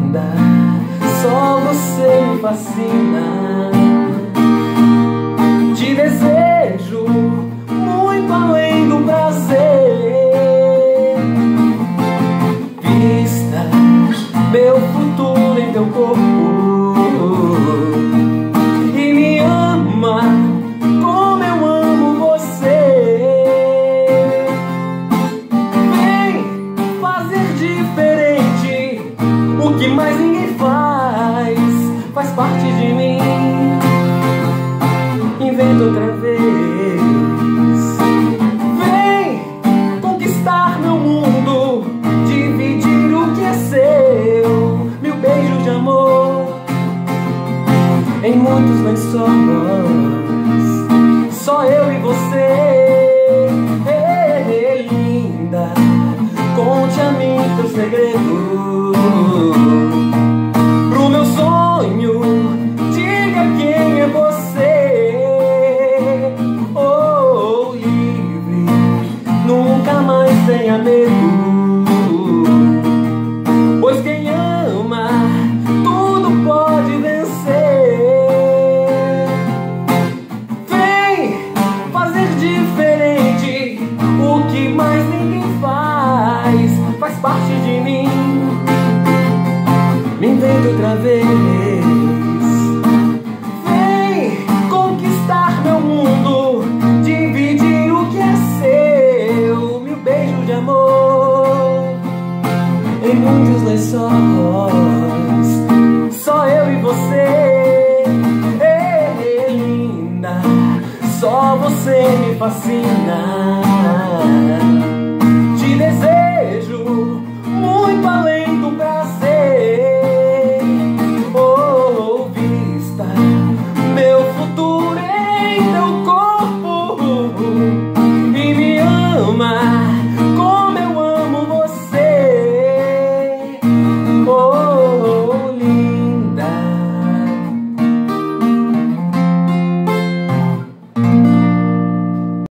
Só você me fascina. Te desejo muito além do prazer. Vista meu futuro em teu corpo e me ama como eu amo você. Vem fazer diferente o que mais ninguém faz parte de mim. Inventa outra vez. Vem conquistar meu mundo, dividir o que é seu. Mil beijos de amor em muitos lençóis, só eu e você. Linda, conte a mim teu segredo. Pro meu sonho, diga quem é você. Oh, livre, nunca mais tenha medo, pois quem ama tudo pode vencer. Vem fazer diferente o que mais ninguém faz parte de mim. Me inventa outra vez. Vem conquistar meu mundo, dividir o que é seu. Mil beijos de amor em muitos lençóis, só eu e você. Linda, só você me fascina.